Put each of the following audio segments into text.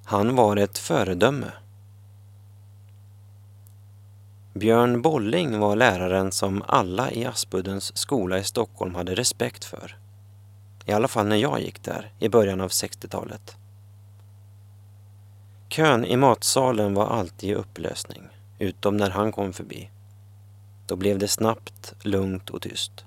Han var ett föredöme. Björn Bolling var läraren som alla i Aspuddens skola i Stockholm hade respekt för. I alla fall när jag gick där i början av 60-talet. Kön i matsalen var alltid i upplösning, utom när han kom förbi. Då blev det snabbt, lugnt och tyst.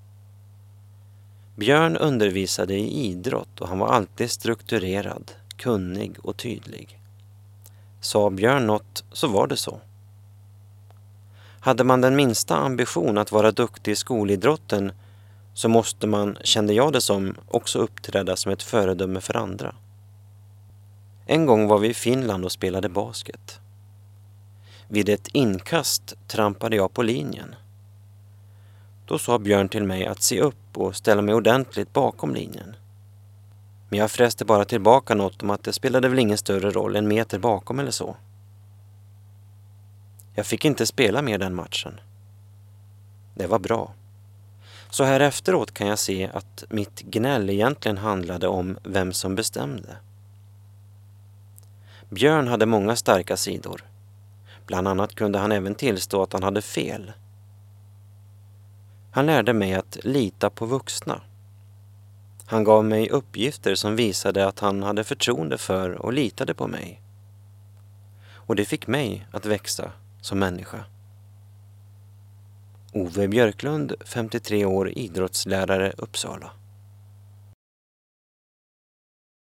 Björn undervisade i idrott och han var alltid strukturerad, kunnig och tydlig. Sa Björn något så var det så. Hade man den minsta ambition att vara duktig i skolidrotten så måste man, kände jag det som, också uppträda som ett föredöme för andra. En gång var vi i Finland och spelade basket. Vid ett inkast trampade jag på linjen. Då sa Björn till mig att se upp och ställa mig ordentligt bakom linjen. Men jag fräste bara tillbaka något om att det spelade väl ingen större roll, en meter bakom eller så. Jag fick inte spela mer den matchen. Det var bra. Så här efteråt kan jag se att mitt gnäll egentligen handlade om vem som bestämde. Björn hade många starka sidor. Bland annat kunde han även tillstå att han hade fel. Han lärde mig att lita på vuxna. Han gav mig uppgifter som visade att han hade förtroende för och litade på mig. Och det fick mig att växa som människa. Ove Björklund, 53 år, idrottslärare, Uppsala.